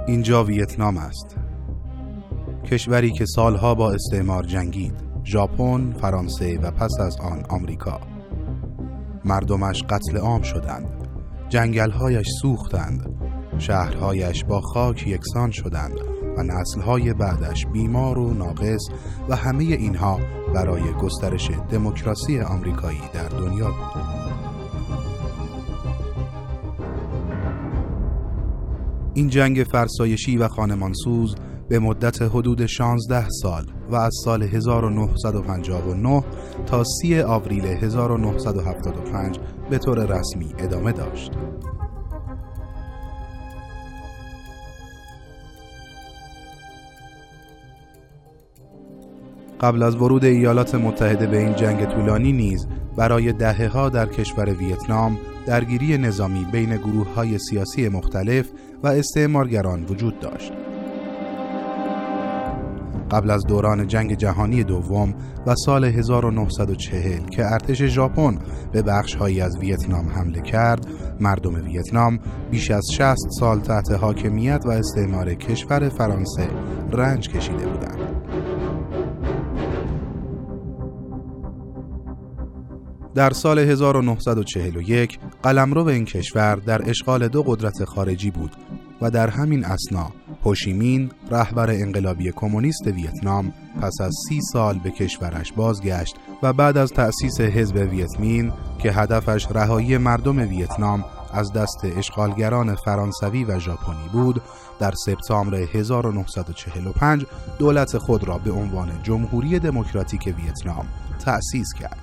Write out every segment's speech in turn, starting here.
اینجا ویتنام است، کشوری که سالها با استعمار جنگید، ژاپن، فرانسه و پس از آن آمریکا. مردمش قتل عام شدند، جنگل‌هایش سوختند، شهرهایش با خاک یکسان شدند و نسل‌های بعدش بیمار و ناقص و همه اینها برای گسترش دموکراسی آمریکایی در دنیا بود. این جنگ فرسایشی و خانمانسوز به مدت حدود 16 سال و از سال 1959 تا 30 آوریل 1975 به طور رسمی ادامه داشت. قبل از ورود ایالات متحده به این جنگ طولانی نیز برای دهه‌ها در کشور ویتنام درگیری نظامی بین گروه‌های سیاسی مختلف و استعمارگران وجود داشت. قبل از دوران جنگ جهانی دوم و سال 1940 که ارتش ژاپن به بخش‌هایی از ویتنام حمله کرد، مردم ویتنام بیش از 60 سال تحت حاکمیت و استعمار کشور فرانسه رنج کشیده بودند. در سال 1941 قلمرو این کشور در اشغال دو قدرت خارجی بود و در همین اثنا هوشیمین رهبر انقلابی کمونیست ویتنام پس از 30 سال به کشورش بازگشت و بعد از تأسیس حزب ویتمین که هدفش رهایی مردم ویتنام از دست اشغالگران فرانسوی و ژاپنی بود، در سپتامبر 1945 دولت خود را به عنوان جمهوری دموکراتیک ویتنام تأسیس کرد.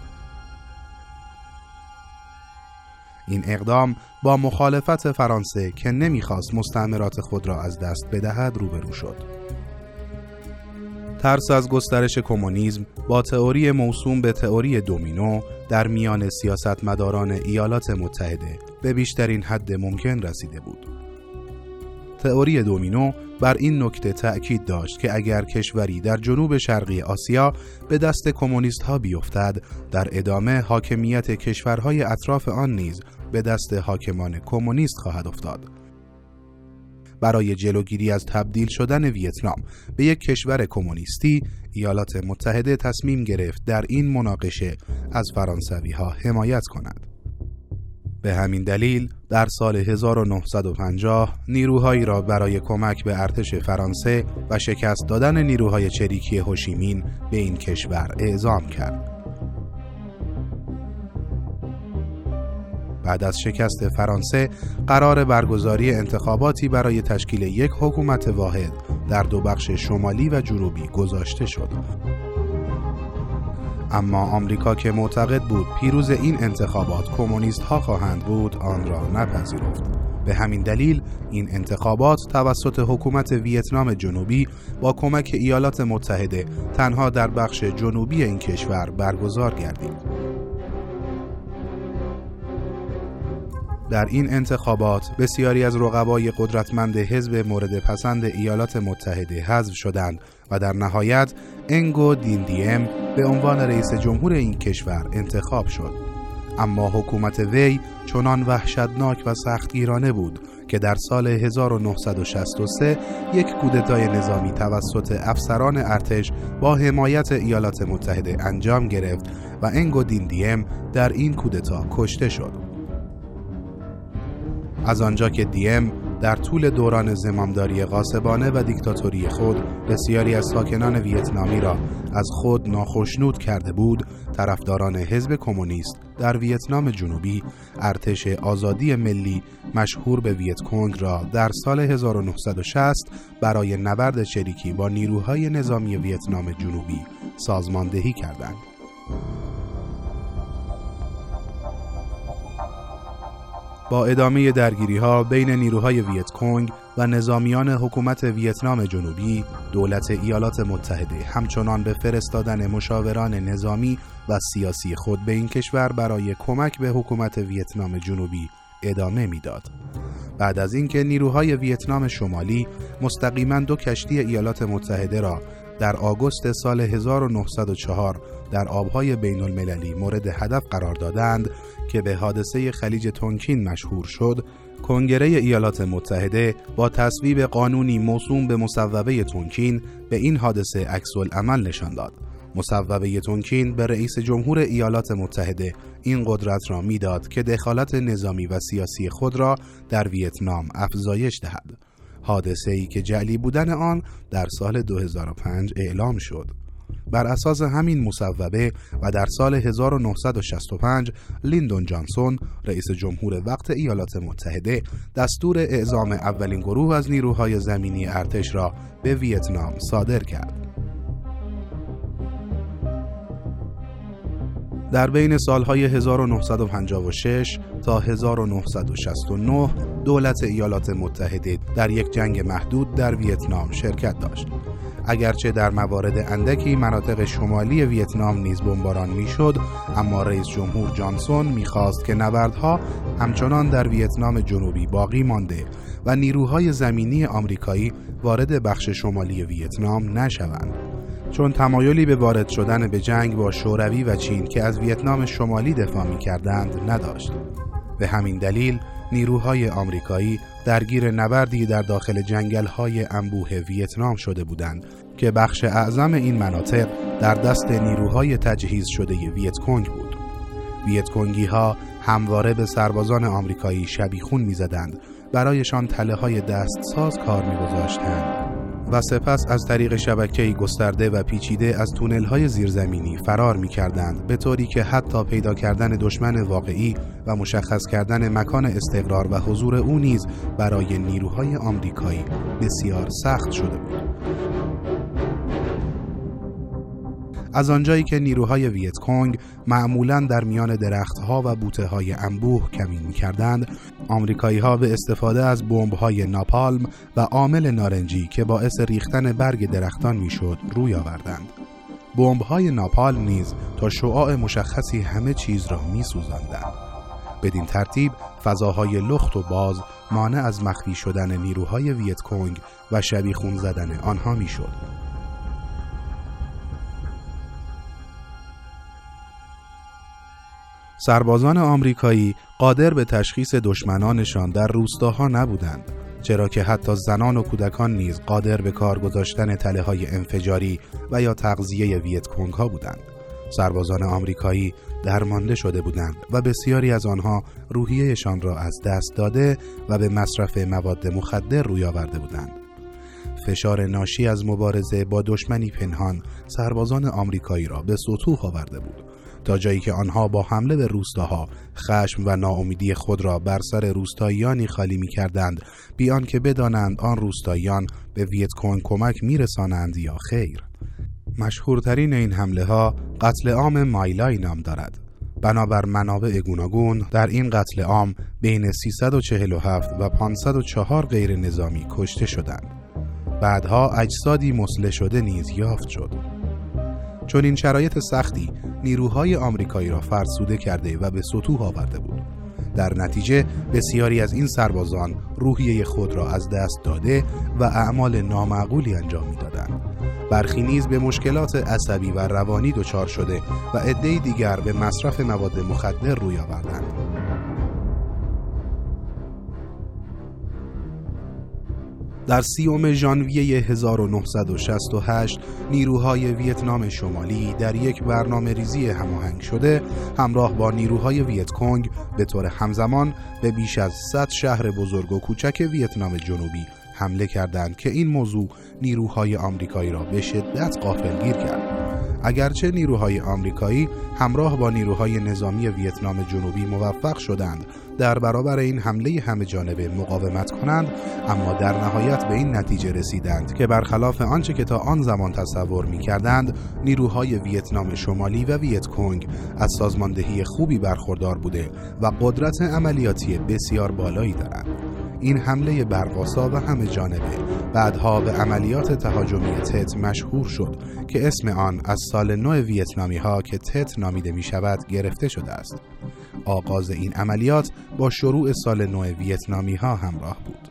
این اقدام با مخالفت فرانسه که نمیخواست مستعمرات خود را از دست بدهد روبرو شد. ترس از گسترش کمونیسم با تئوری موسوم به تئوری دومینو در میان سیاستمداران ایالات متحده به بیشترین حد ممکن رسیده بود. تئوری دومینو بر این نکته تأکید داشت که اگر کشوری در جنوب شرقی آسیا به دست کمونیست ها بیفتد، در ادامه حاکمیت کشورهای اطراف آن نیز به دست حاکمان کمونیست خواهد افتاد. برای جلوگیری از تبدیل شدن ویتنام به یک کشور کمونیستی، ایالات متحده تصمیم گرفت در این مناقشه از فرانسوی ها حمایت کند. به همین دلیل در سال 1950 نیروهایی را برای کمک به ارتش فرانسه و شکست دادن نیروهای چریکی هوشیمین به این کشور اعزام کرد. بعد از شکست فرانسه قرار برگزاری انتخاباتی برای تشکیل یک حکومت واحد در دو بخش شمالی و جنوبی گذاشته شد. اما آمریکا که معتقد بود پیروز این انتخابات کمونیست ها خواهند بود، آن را نپذیرفت. به همین دلیل این انتخابات توسط حکومت ویتنام جنوبی با کمک ایالات متحده تنها در بخش جنوبی این کشور برگزار گردید. در این انتخابات بسیاری از رقبای قدرتمند حزب مورد پسند ایالات متحده حذف شدند و در نهایت انگو دین دیم به عنوان رئیس جمهور این کشور انتخاب شد. اما حکومت وی چنان وحشتناک و سختگیرانه بود که در سال 1963 یک کودتای نظامی توسط افسران ارتش با حمایت ایالات متحده انجام گرفت و انگو دین دیم در این کودتا کشته شد. از آنجا که دیم در طول دوران زمامداری غاصبانه و دیکتاتوری خود بسیاری از ساکنان ویتنامی را از خود ناخشنود کرده بود، طرفداران حزب کمونیست در ویتنام جنوبی ارتش آزادی ملی مشهور به ویت کنگ را در سال 1960 برای نبرد چریکی با نیروهای نظامی ویتنام جنوبی سازماندهی کردند. با ادامه درگیری‌ها بین نیروهای ویت کنگ و نظامیان حکومت ویتنام جنوبی، دولت ایالات متحده همچنان به فرستادن مشاوران نظامی و سیاسی خود به این کشور برای کمک به حکومت ویتنام جنوبی ادامه میداد. بعد از اینکه نیروهای ویتنام شمالی مستقیما 2 کشتی ایالات متحده را در آگوست سال 1904 در آبهای بین المللی مورد هدف قرار دادند که به حادثه خلیج تونکین مشهور شد، کنگره ایالات متحده با تصویب قانونی موسوم به مصوبه تونکین به این حادثه عکس‌العمل نشان داد. مصوبه تونکین به رئیس جمهور ایالات متحده این قدرت را میداد که دخالت نظامی و سیاسی خود را در ویتنام افزایش دهد. حادثه‌ای که جعلی بودن آن در سال 2005 اعلام شد. بر اساس همین مصوبه و در سال 1965 لیندون جانسون رئیس جمهور وقت ایالات متحده دستور اعزام اولین گروه از نیروهای زمینی ارتش را به ویتنام صادر کرد. در بین سالهای 1956 تا 1969 دولت ایالات متحده در یک جنگ محدود در ویتنام شرکت داشت. اگرچه در موارد اندکی مناطق شمالی ویتنام نیز بمباران میشد، اما رئیس جمهور جانسون می‌خواست که نبردها همچنان در ویتنام جنوبی باقی مانده و نیروهای زمینی آمریکایی وارد بخش شمالی ویتنام نشوند، چون تمایلی به وارد شدن به جنگ با شوروی و چین که از ویتنام شمالی دفاع می‌کردند نداشت. به همین دلیل نیروهای آمریکایی درگیر نبردی در داخل جنگل‌های انبوه ویتنام شده بودند که بخش اعظم این مناطق در دست نیروهای تجهیز شده ویتکونگ بود. ویتکونگی‌ها همواره به سربازان آمریکایی شبیخون می‌زدند، برایشان تله‌های دستساز کار می‌گذاشتند و سپس از طریق شبکه‌ای گسترده و پیچیده از تونل‌های زیرزمینی فرار می‌کردند، به طوری که حتی پیدا کردن دشمن واقعی و مشخص کردن مکان استقرار و حضور او نیز برای نیروهای آمریکایی بسیار سخت شده بود. از آنجایی که نیروهای ویتکونگ معمولاً در میان درختها و بوته‌های انبوه کمین می‌کردند، آمریکایی‌ها به استفاده از بمب‌های ناپالم و عامل نارنجی که باعث ریختن برگ درختان می‌شد روی آوردند. بمب‌های ناپالم نیز تا شعاع مشخصی همه چیز را می‌سوزاندند. بدین ترتیب فضاهای لخت و باز مانع از مخفی شدن نیروهای ویتکونگ و شبیخون زدن آنها می‌شد. سربازان آمریکایی قادر به تشخیص دشمنانشان در روستاها نبودند، چرا که حتی زنان و کودکان نیز قادر به کار گذاشتن تله‌های انفجاری و یا تغذیه ویتکونگ ها بودند. سربازان آمریکایی درمانده شده بودند و بسیاری از آنها روحیه‌شان را از دست داده و به مصرف مواد مخدر روی آورده بودند. فشار ناشی از مبارزه با دشمنی پنهان سربازان آمریکایی را به سطوح آورده بود، تا جایی که آنها با حمله به روستاها خشم و ناامیدی خود را بر سر روستاییانی خالی می‌کردند، بی آنکه بدانند آن روستاییان به ویتکونگ کمک می‌رسانند یا خیر. مشهورترین این حمله ها قتل عام مایلای نام دارد. بنابر منابع گوناگون در این قتل عام بین 347 و 504 غیر نظامی کشته شدند. بعدها اجسادی مسلح شده نیز یافت شد. چون این شرایط سختی نیروهای آمریکایی را فرسوده کرده و به سطوح آورده بود. در نتیجه بسیاری از این سربازان روحیه خود را از دست داده و اعمال نامعقولی انجام می‌دادند. برخی نیز به مشکلات عصبی و روانی دچار شده و عده‌ای دیگر به مصرف مواد مخدر روی آوردند. در 30 ژانویه 1968 نیروهای ویتنام شمالی در یک برنامه ریزی هماهنگ شده همراه با نیروهای ویتکونگ به طور همزمان به بیش از 100 شهر بزرگ و کوچک ویتنام جنوبی حمله کردند که این موضوع نیروهای آمریکایی را به شدت غافلگیر کرد. اگرچه نیروهای آمریکایی همراه با نیروهای نظامی ویتنام جنوبی موفق شدند در برابر این حمله همه جانبه مقاومت کنند، اما در نهایت به این نتیجه رسیدند که برخلاف آنچه که تا آن زمان تصور می‌کردند، نیروهای ویتنام شمالی و ویتکونگ از سازماندهی خوبی برخوردار بوده و قدرت عملیاتی بسیار بالایی دارند. این حمله برق‌آسا و همه جانبه بعدها به عملیات تهاجمی تت مشهور شد که اسم آن از سال نو ویتنامی ها که تت نامیده می شود گرفته شده است. آغاز این عملیات با شروع سال نو ویتنامی ها همراه بود.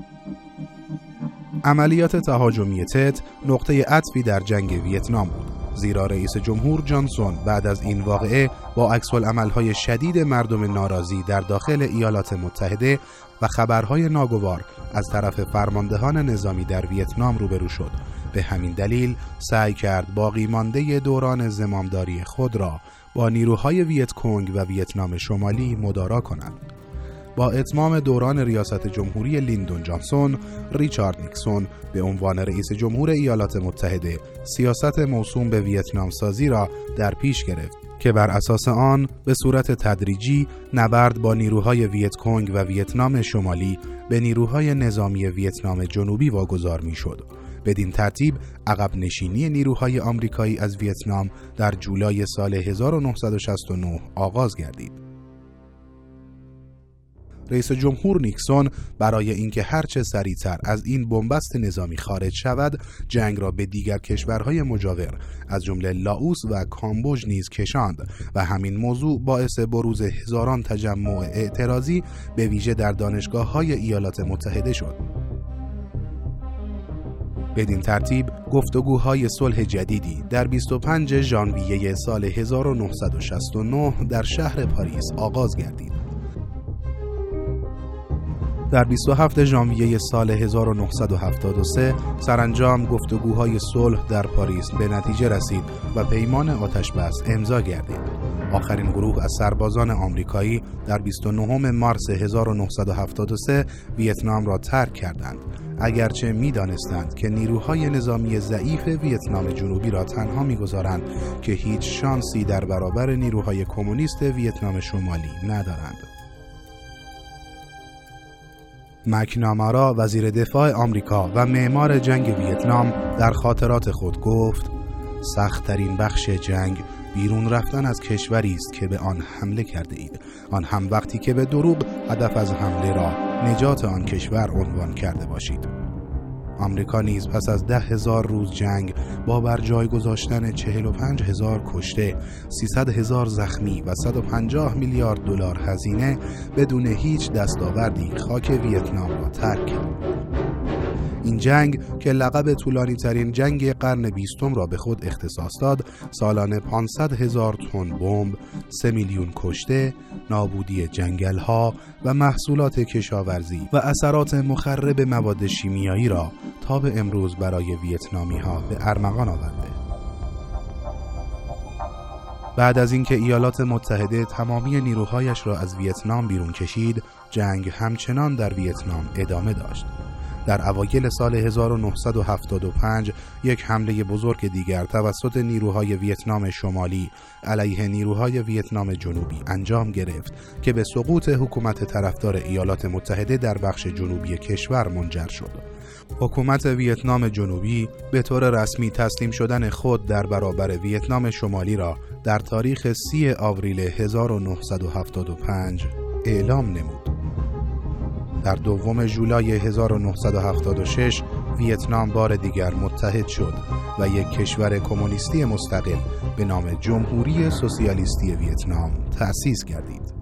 عملیات تهاجمی تت نقطه عطفی در جنگ ویتنام بود، زیرا رئیس جمهور جانسون بعد از این واقعه با عکس‌العمل‌های شدید مردم ناراضی در داخل ایالات متحده و خبرهای ناگوار از طرف فرماندهان نظامی در ویتنام روبرو شد. به همین دلیل سعی کرد باقی مانده دوران زمامداری خود را با نیروهای ویت کنگ و ویتنام شمالی مدارا کند. با اتمام دوران ریاست جمهوری لیندون جانسون، ریچارد نیکسون به عنوان رئیس جمهور ایالات متحده سیاست موسوم به ویتنام سازی را در پیش گرفت که بر اساس آن به صورت تدریجی نبرد با نیروهای ویت کنگ و ویتنام شمالی به نیروهای نظامی ویتنام جنوبی واگذار می‌شد. بدین ترتیب عقب نشینی نیروهای آمریکایی از ویتنام در جولای سال 1969 آغاز گردید. رئیس جمهور نیکسون برای اینکه هرچه سریعتر از این بنبست نظامی خارج شود، جنگ را به دیگر کشورهای مجاور از جمله لاوس و کامبوج نیز کشاند و همین موضوع باعث بروز هزاران تجمع اعتراضی به ویژه در دانشگاه‌های ایالات متحده شد. بدین ترتیب گفتگوهای صلح جدیدی در 25 ژانویه سال 1969 در شهر پاریس آغاز گردید. در 27 ژانویه سال 1973 سرانجام گفتگوهای صلح در پاریس به نتیجه رسید و پیمان آتشبس امضا گردید. آخرین گروه از سربازان آمریکایی در 29 مارس 1973 ویتنام را ترک کردند، اگرچه می‌دانستند که نیروهای نظامی ضعیف ویتنام جنوبی را تنها می‌گذارند که هیچ شانسی در برابر نیروهای کمونیست ویتنام شمالی ندارند. مک‌نامارا وزیر دفاع آمریکا و معمار جنگ ویتنام در خاطرات خود گفت: سخت‌ترین بخش جنگ بیرون رفتن از کشوری است که به آن حمله کرده اید، آن هم وقتی که به دروغ هدف از حمله را نجات آن کشور عنوان کرده باشید. آمریکا نیز پس از 10,000 روز جنگ با بر جای گذاشتن 45,000 کشته، 300,000 زخمی و 150 میلیارد دلار هزینه بدون هیچ دستاوردی خاک ویتنام را ترک کرد. این جنگ که لقب طولانی ترین جنگ قرن 20 را به خود اختصاص داد، سالانه 500,000 تن بمب، 3 میلیون کشته، نابودی جنگل‌ها و محصولات کشاورزی و اثرات مخرب مواد شیمیایی را تا به امروز برای ویتنامی‌ها به ارمغان آورده. بعد از اینکه ایالات متحده تمامی نیروهایش را از ویتنام بیرون کشید، جنگ همچنان در ویتنام ادامه داشت. در اوایل سال 1975 یک حمله بزرگ دیگر توسط نیروهای ویتنام شمالی علیه نیروهای ویتنام جنوبی انجام گرفت که به سقوط حکومت طرفدار ایالات متحده در بخش جنوبی کشور منجر شد. حکومت ویتنام جنوبی به طور رسمی تسلیم شدن خود در برابر ویتنام شمالی را در تاریخ 30 آوریل 1975 اعلام نمود. در 2 ژولای 1976 ویتنام بار دیگر متحد شد و یک کشور کمونیستی مستقل به نام جمهوری سوسیالیستی ویتنام تأسیس گردید.